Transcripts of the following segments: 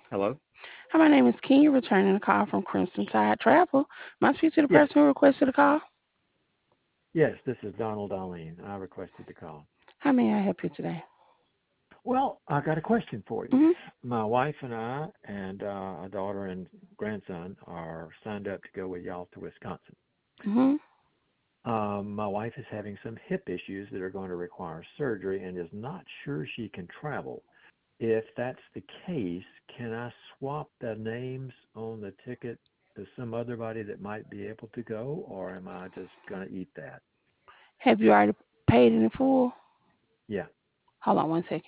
Hello? Hi, my name is Kenya, returning a call from Crimson Tide Travel. May I speak to the Yes. person who requested a call? Yes, this is Donald Darlene. I requested the call. How may I help you today? Well, I got a question for you. Mm-hmm. My wife and I and a daughter and grandson are signed up to go with y'all to Wisconsin. Mm-hmm. My wife is having some hip issues that are going to require surgery and is not sure she can travel. If that's the case, can I swap the names on the ticket to some other body that might be able to go, or am I just going to eat that? Have you already paid in full? Yeah. Hold on one second.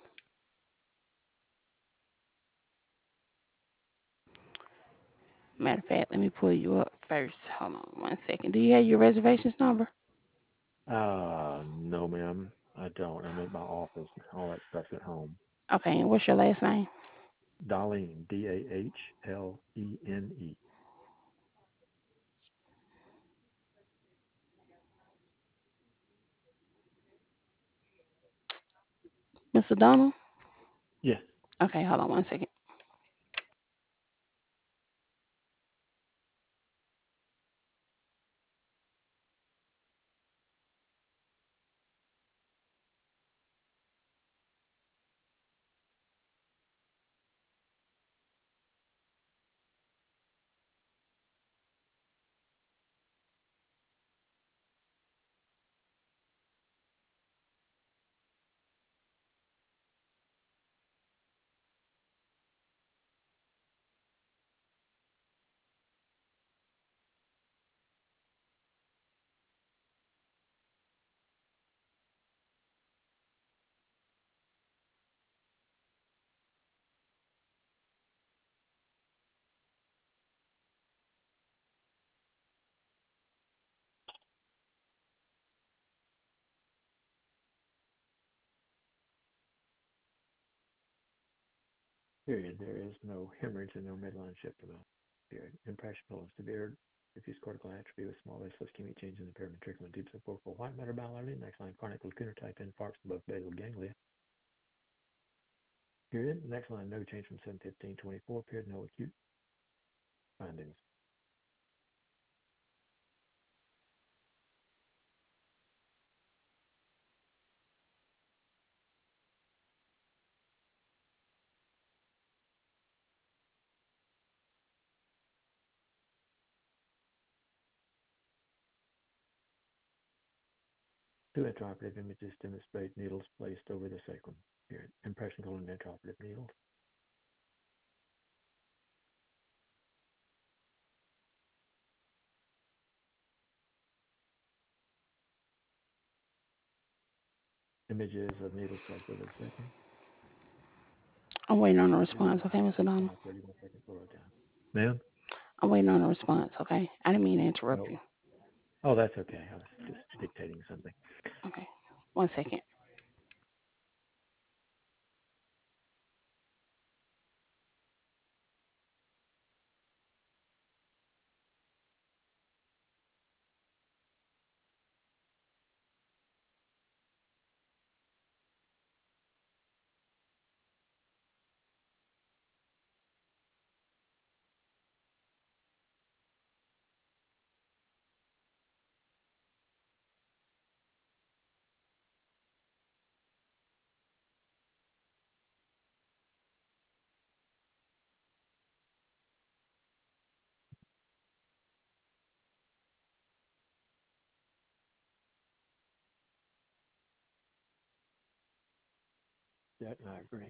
Matter of fact, let me pull you up first. Hold on one second. Do you have your reservations number? No, ma'am. I don't. I'm at my office. All that stuff's at home. Okay, and what's your last name? Darlene, Dahlene. Mr. Donald? Yes. Okay, hold on one second. Period. There is no hemorrhage and no midline shift amount. Period. Impressionable and severe diffuse cortical atrophy with small vessel ischemic change in the periventricular deep subcortical white matter bilaterally. Next line, chronic lacunar type infarcts above basal ganglia. Period. Next line, no change from 7/15/24. Period. No acute findings. Two intraoperative images demonstrate needles placed over the sacrum. Period. Impression colon intraoperative needles. Images of needles placed over the sacrum. I'm waiting on a Period. response, okay, Mr. Donald? 31 seconds lower down. Ma'am? I'm waiting on a response, okay? I didn't mean to interrupt Oh, you. oh, that's okay. I was just dictating something. Okay, one second. That I agree.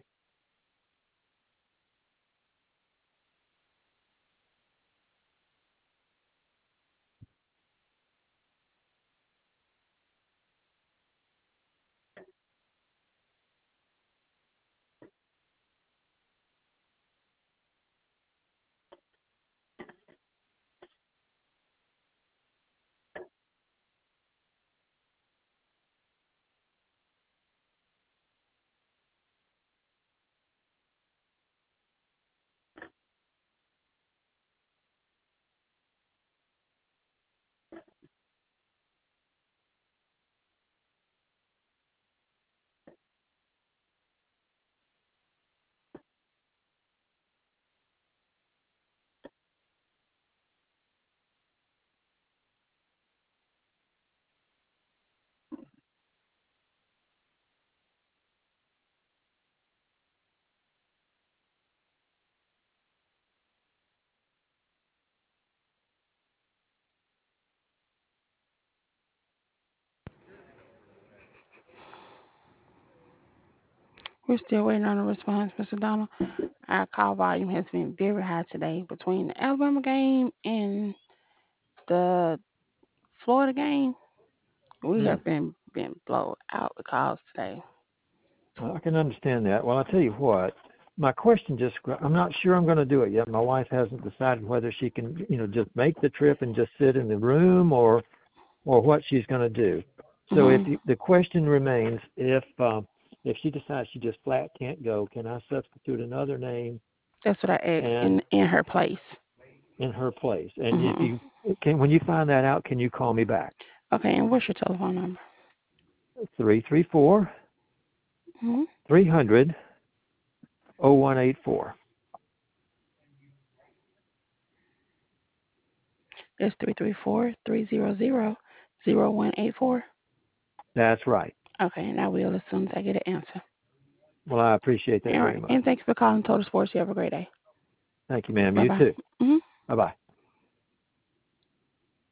We're still waiting on a response, Mr. Donald. Our call volume has been very high today between the Alabama game and the Florida game. We have been blown out with calls today. I can understand that. Well, I'll tell you what. My question I'm not sure I'm going to do it yet. My wife hasn't decided whether she can, just make the trip and just sit in the room or what she's going to do. So if the question remains, if she decides she just flat can't go, can I substitute another name? That's what I asked in her place. In her place. And when you find that out, can you call me back? Okay, and what's your telephone number? 334 300 0184. It's 334-300-0184. That's right. Okay, and I will as soon as I get an answer. Well, I appreciate that very much. And thanks for calling Total Sports. You have a great day. Thank you, ma'am. Bye-bye. You too. Bye-bye.